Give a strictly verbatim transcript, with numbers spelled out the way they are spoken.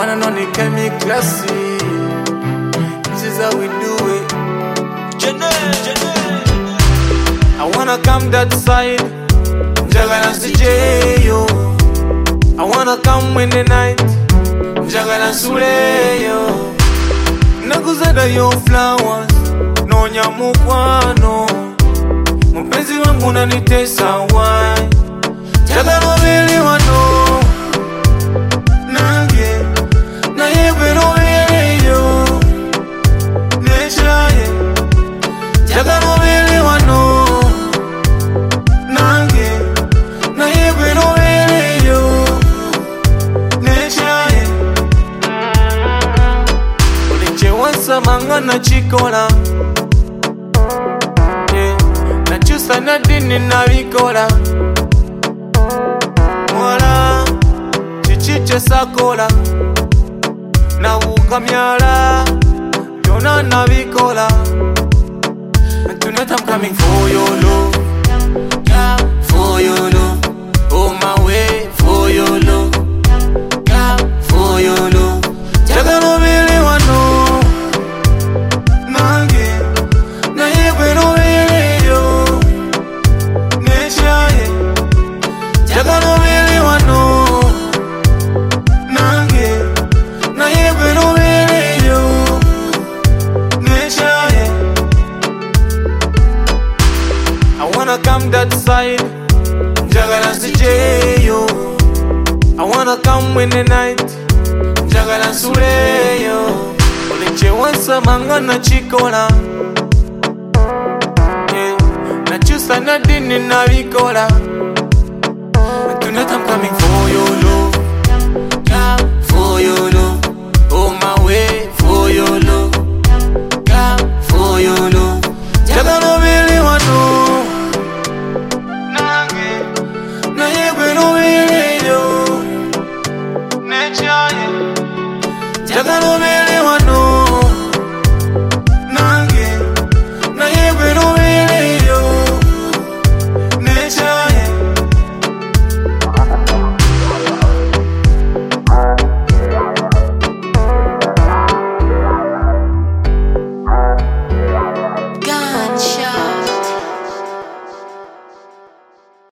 one and only Kemi Classy. This is how we do it. Janelle, Janelle. I wanna come that side. Njagala nsije yo. I wanna come in the night. Njagala nsule yo. Nakuzada yo flowers. Nonya mukwano. Mpenzi wangu unanitesa why? Njagala ubili wano. Nange naye bero yo. Neshaye Njagala ubili wano. Nange naye bero yo. Neshaye uliche wansa mangana chikola. Nachusa na dini nabikola. Mwala chichiche sakola. Nawuka myala Yona nabikola. And tonight I'm coming for your love. Yeah, for your love. Oh my way, for your love. Yeah, for your love. Njagala ubili wano. Nange naye bero yo. Neshaye Njagala ubili wano. Nange naye bero yo. Neshaye I wanna come that side. Njagala nsije yo. I wanna come in the night. Njagala nsule yo. Uliche wansa mangana chikola. Yeah. Nachusa na dini nabikola. Tonight I'm coming